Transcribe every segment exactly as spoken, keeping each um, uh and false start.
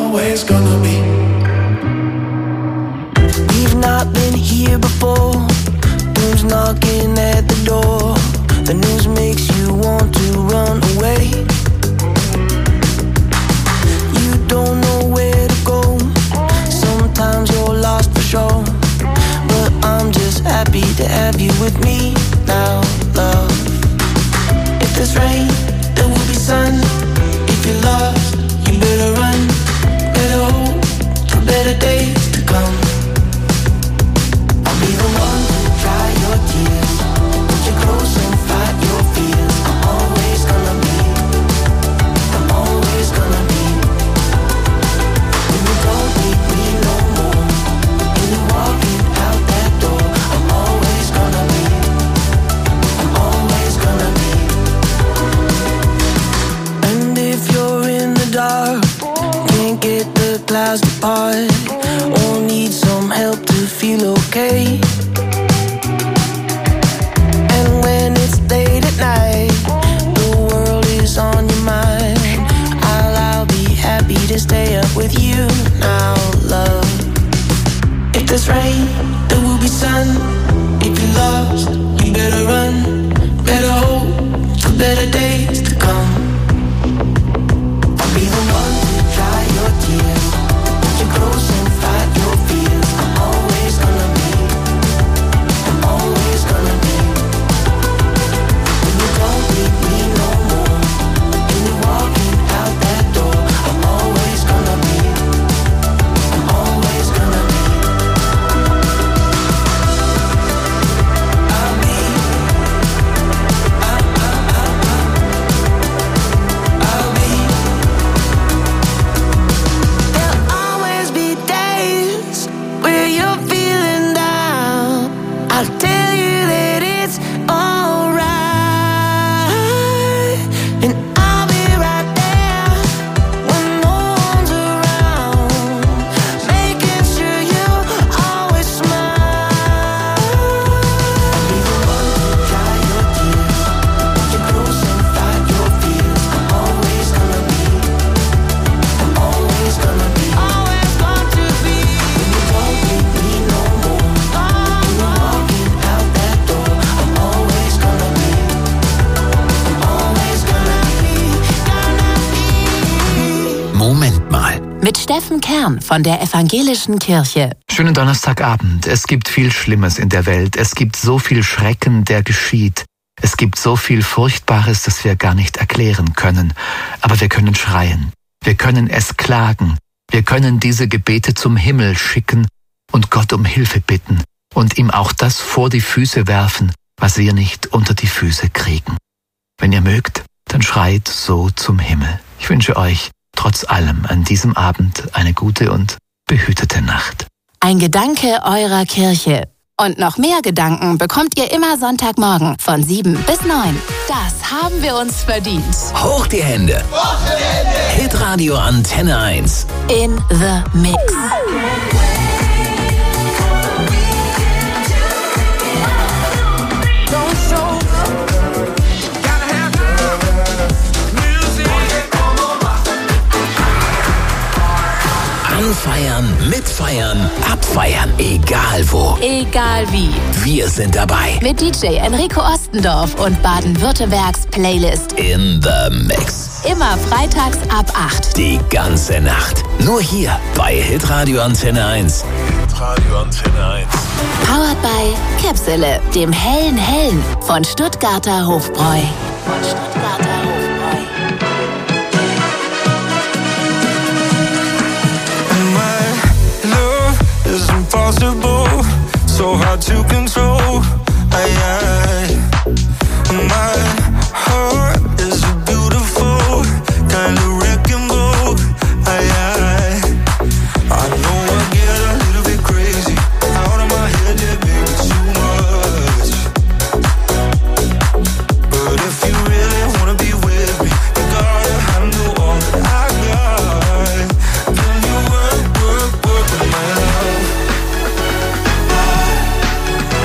always gonna be. We've not been here before. Doom's knocking at the door. The news makes you want to run away. You don't know where to go. Sometimes you're lost for sure. But I'm just happy to have you with me now, love. If there's rain, there will be sun. If you're lost, you better run. Better hope for better days to come. I'll be the one to dry your tears. Put you close and fight your fears. I'm always gonna be. I'm always gonna be. When you don't need me no more. When you're walking out that door. I'm always gonna be. I'm always gonna be. And if you're in the dark, can't get the clouds to part, or need some help to feel okay. And when it's late at night, the world is on your mind, I'll, I'll be happy to stay up with you now, love. If there's rain, there will be sun. If you're lost, you better run. Better hope for better days to come. I'll be the one to dry your tears. Put you close and fight your fears. I'm always gonna be. I'm always gonna be. When you don't need me no more. When you're walking out that door. I'm always gonna be. I'm always gonna be. I'll be. I'll, I'll, I'll, I'll, I'll be. There'll always be days where you're feeling down. I'll tell you that it's alright, and I'll be right there when no one's around, making sure you always smile. I'll be the one to dry your tears. Put you close and fight your fears. I'm always gonna be. I'm always gonna be. Always going to be. When you don't need me no more. When you're walking out that door. I'm always gonna be. I'm always gonna be. Gonna be. Moment mal. Mit Steffen Kern von der Evangelischen Kirche. Schönen Donnerstagabend. Es gibt viel Schlimmes in der Welt. Es gibt so viel Schrecken, der geschieht. Es gibt so viel Furchtbares, das wir gar nicht erklären können. Aber wir können schreien. Wir können es klagen. Wir können diese Gebete zum Himmel schicken und Gott um Hilfe bitten und ihm auch das vor die Füße werfen, was wir nicht unter die Füße kriegen. Wenn ihr mögt, dann schreit so zum Himmel. Ich wünsche euch trotz allem an diesem Abend eine gute und behütete Nacht. Ein Gedanke eurer Kirche. Und noch mehr Gedanken bekommt ihr immer Sonntagmorgen von sieben bis neun. Das haben wir uns verdient. Hoch die Hände. Hitradio Antenne eins. In the Mix. Anfeiern, mitfeiern, abfeiern, egal wo. Egal wie. Wir sind dabei. Mit D J Enrico Ostendorf und Baden-Württembergs Playlist. In the Mix. Immer freitags ab acht. Die ganze Nacht. Nur hier bei Hitradio Antenne eins. Hitradio Antenne eins. Powered by Käpsele, dem hellen Hellen von Stuttgarter Hofbräu. Von Stuttgarter Hofbräu. Impossible, so hard to control. I, I, my heart is a beautiful kind of wrecking ball. I, I, I know I get a little bit crazy out of my head, yeah, baby, too much. But if you really wanna be with me, you gotta handle all that I got. Can you work, work, work with my love?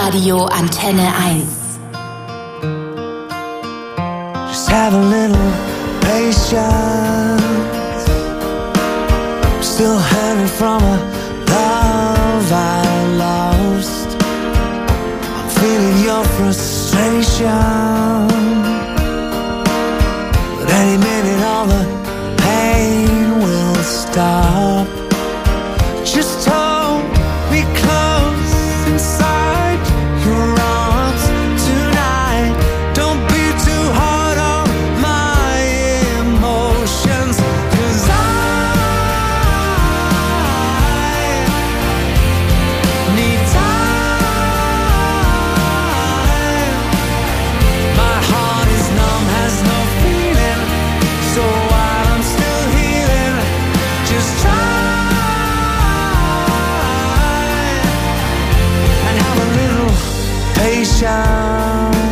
Hitradio Antenne eins. Just have a little patience. I'm still hanging from a love I lost. I'm feeling your frustration. But any minute all the pain will stop. Just hold me close inside your arms tonight. Don't be too hard on my emotions, 'cause I need time. My heart is numb, has no feeling. So while I'm still healing, just try and have a little patience.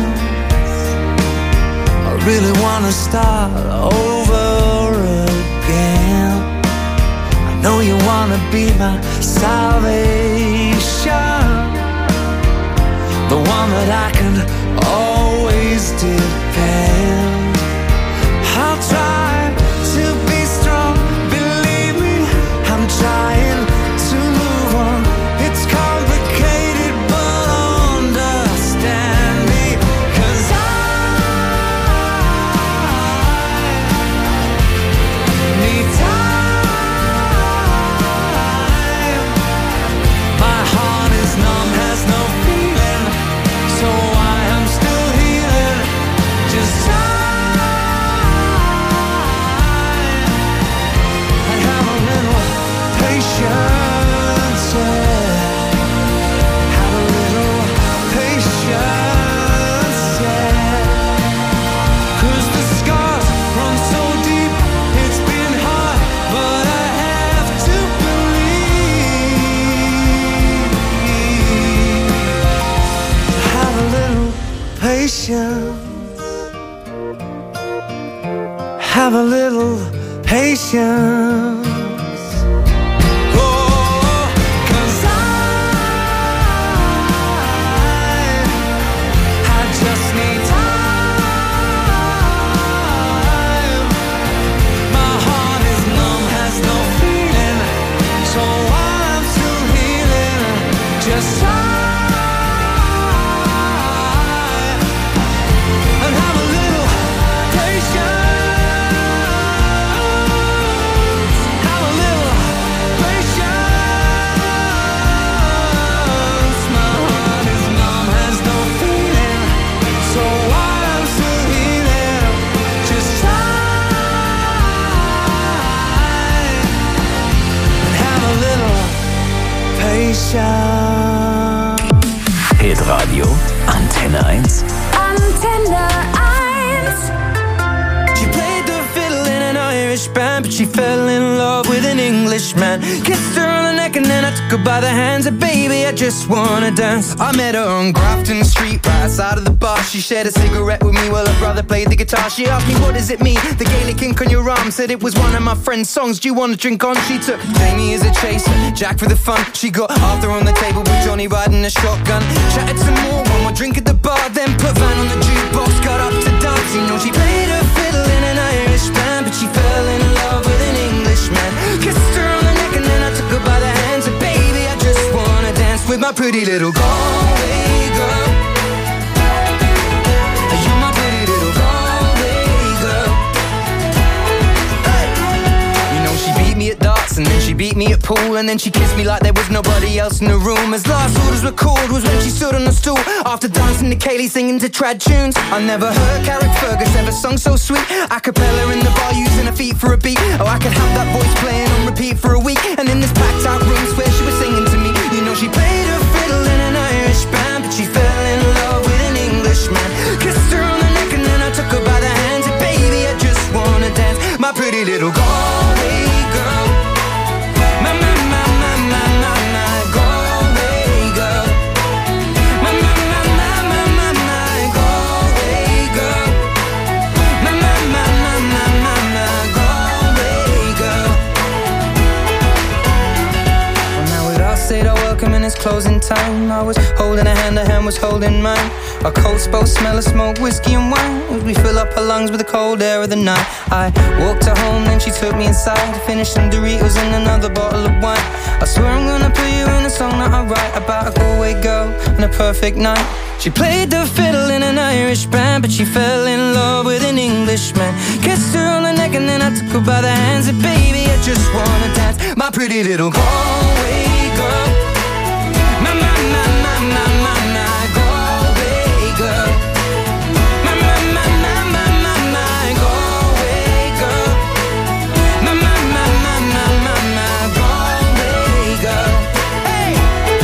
I really wanna start over again. I know you wanna be my salvation, the one that I can always depend. I'll try to be strong, believe me, I'm trying to move on. It's complicated, but understand me, 'cause I need time. My heart is numb, has no feeling, so I am still healing. Just time and have a little patience, yeah. Have a little patience, yeah. 'Cause the scars run so deep, it's been hard, but I have to believe. Have a little patience. Have a little patience. Oh, 'cause I, I just need time. My heart is numb, has no feeling, so I'm still healing. Just try and have a little patience. Have a little patience. My heart is numb, has no feeling, so I'm still healing. Just try and have a little patience. Hitradio Antenne eins. Antenne eins. She played the fiddle in an Irish band, but she fell in love with an Englishman. Kissed her on the neck and then I took her by the hands. And baby, I just wanna dance. I met her on Grafton Street, right outside of the bar. She shared a cigarette with me while her brother played the guitar. She asked me, what does it mean? The Gaelic ink on your arm. Said it was one of my friend's songs. Do you want to drink on? She took Jamie as a chaser, Jack for the fun. She got Arthur on the table with Johnny riding a shotgun. Chatted some more, one more drink at the bar, then put Van on the jukebox, got up to dance. You know she played her fiddle in an Irish band, but she fell in love with an Englishman. Kissed her on the neck and then I took her by the hands. And baby, I just wanna dance with my pretty little Galway girl. You're my pretty little Galway girl. Hey. You know she beat me at darts and then she beat me at pool, and then she kissed me like there was nobody else in the room. As last orders were called was when she stood on the stool after dancing to Kaylee singing to trad tunes. I never heard Carrick Fergus ever sung so sweet. A cappella in the bar using her feet for a beat. Oh, I could have that voice playing on repeat for a week. And in this packed out room where she was singing to me. You know she played her fiddle in an Irish band, but she fell in love with an Englishman. Kissed her on the neck and then I took her by the hands. And baby, I just wanna dance, my pretty little Galway girl. My, my, my, my, my, my, my Galway girl. My, my, my, my, my, my, my Galway girl. My, my, my, my, my, my, my Galway girl. Well, now we've all said our welcome and when it's closing time. I was holding her hand, her hand was holding mine. Our coats both smell of smoke, whiskey and wine, as we fill up her lungs with the cold air of the night. I walked her home, then she took me inside to finish some Doritos and another bottle of wine. I swear I'm gonna put you in a song that I write about a Galway girl and a perfect night. She played the fiddle in an Irish band, but she fell in love with an Englishman. Kissed her on the neck and then I took her by the hands. And baby, I just wanna dance, my pretty little Galway girl. My, my, my, my, my, my, my Galway girl. My, my, my, my, my, my, my Galway girl. My, my, my, my, my, my, my Galway girl. Hey!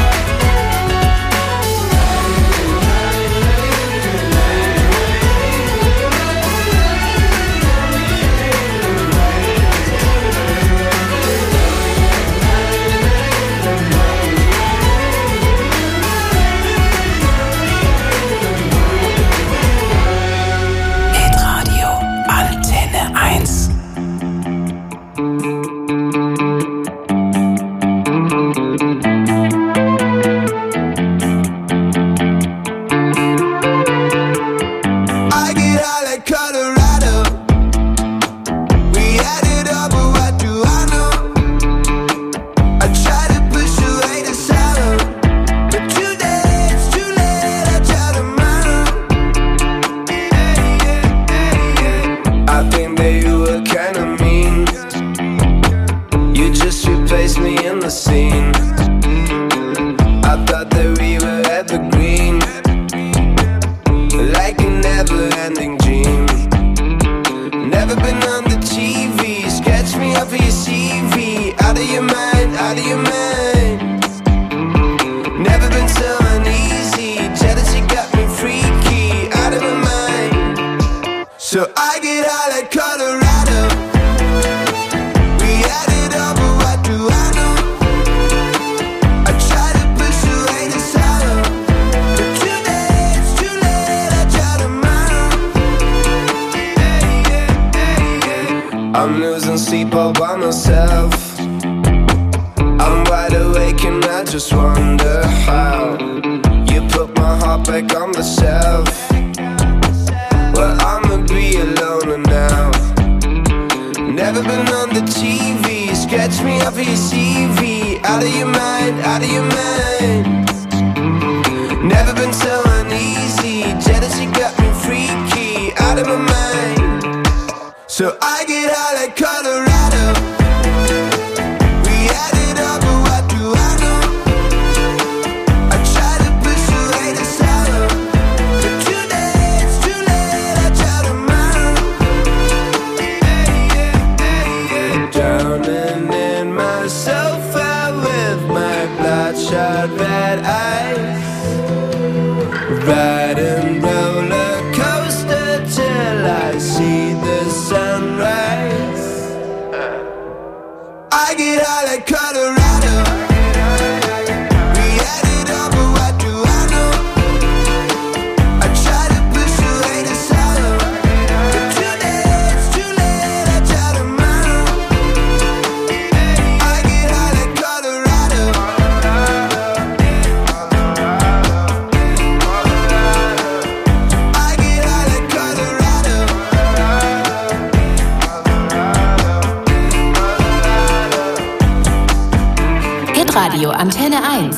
Radio Antenne eins.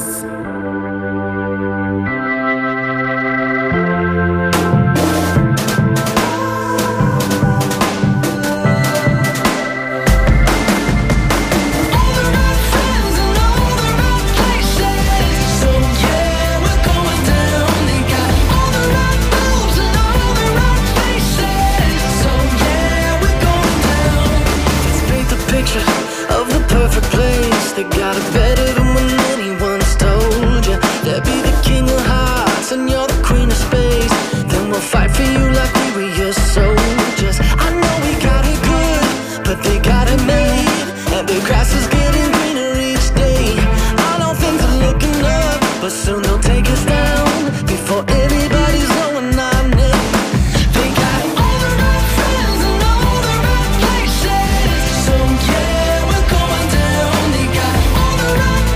They got it better than when anyone's told you. They'll be the king of hearts and you're the queen of space. Then we'll fight for you like we were your soldiers. I know we got it good, but they got it made. And the grass is getting greener each day. I know things are looking up, but soon they'll take us down before anybody's knowing our name. They got all the right friends and all the right places. So yeah, we're going down. They got all the right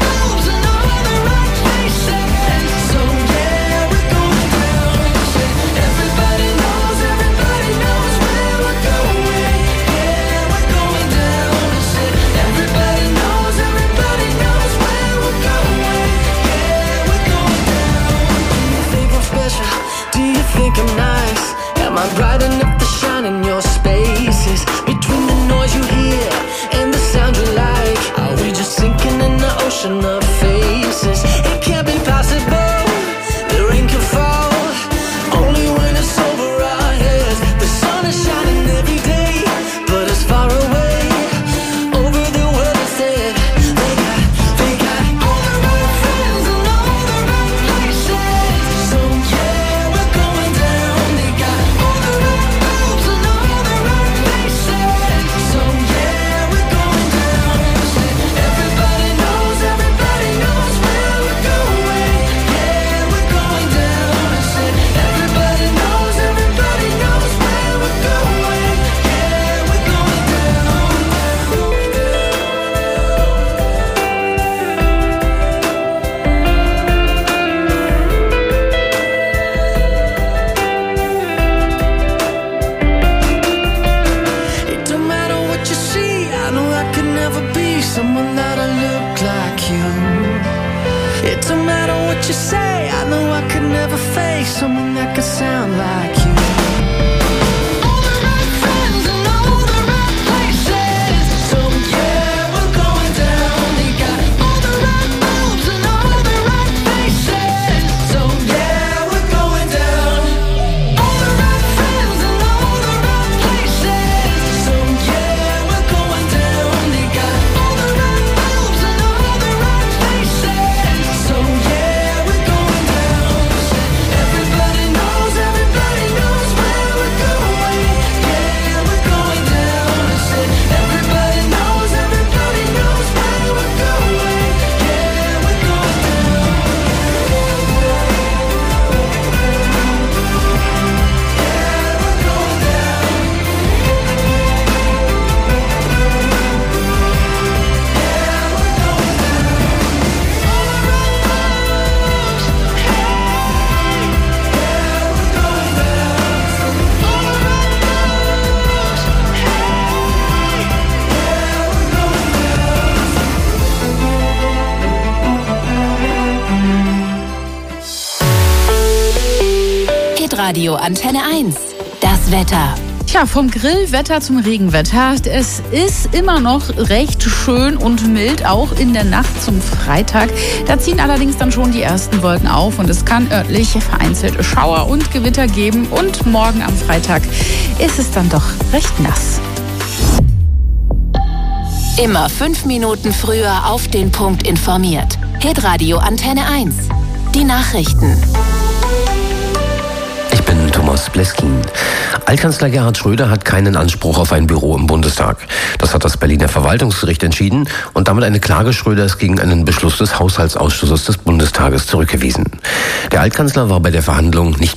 someone that'll look like you. It don't matter what you say, I know I could never face someone that could sound like you. All the right friends and all the right places. So yeah, we're going down. They got all the right moves and all the right faces. So yeah, we're going down. All the right friends and all the right places. So yeah, we're going down. They got all the right moves and all the right faces. So yeah, we're going down. Everybody knows, everybody knows where we're going. Yeah, we're going down. I said, everybody knows, everybody knows where we're going. Yeah, we're going down. Yeah, we're going down. Hitradio Antenne eins. Das Wetter. Tja, vom Grillwetter zum Regenwetter. Es ist immer noch recht schön und mild, auch in der Nacht zum Freitag. Da ziehen allerdings dann schon die ersten Wolken auf und es kann örtlich vereinzelt Schauer und Gewitter geben. Und morgen am Freitag ist es dann doch recht nass. Immer fünf Minuten früher auf den Punkt informiert. Hitradio Antenne eins. Die Nachrichten. Ich bin Thomas Bleskin. Altkanzler Gerhard Schröder hat keinen Anspruch auf ein Büro im Bundestag. Das hat das Berliner Verwaltungsgericht entschieden und damit eine Klage Schröders gegen einen Beschluss des Haushaltsausschusses des Bundestages zurückgewiesen. Der Altkanzler war bei der Verhandlung nicht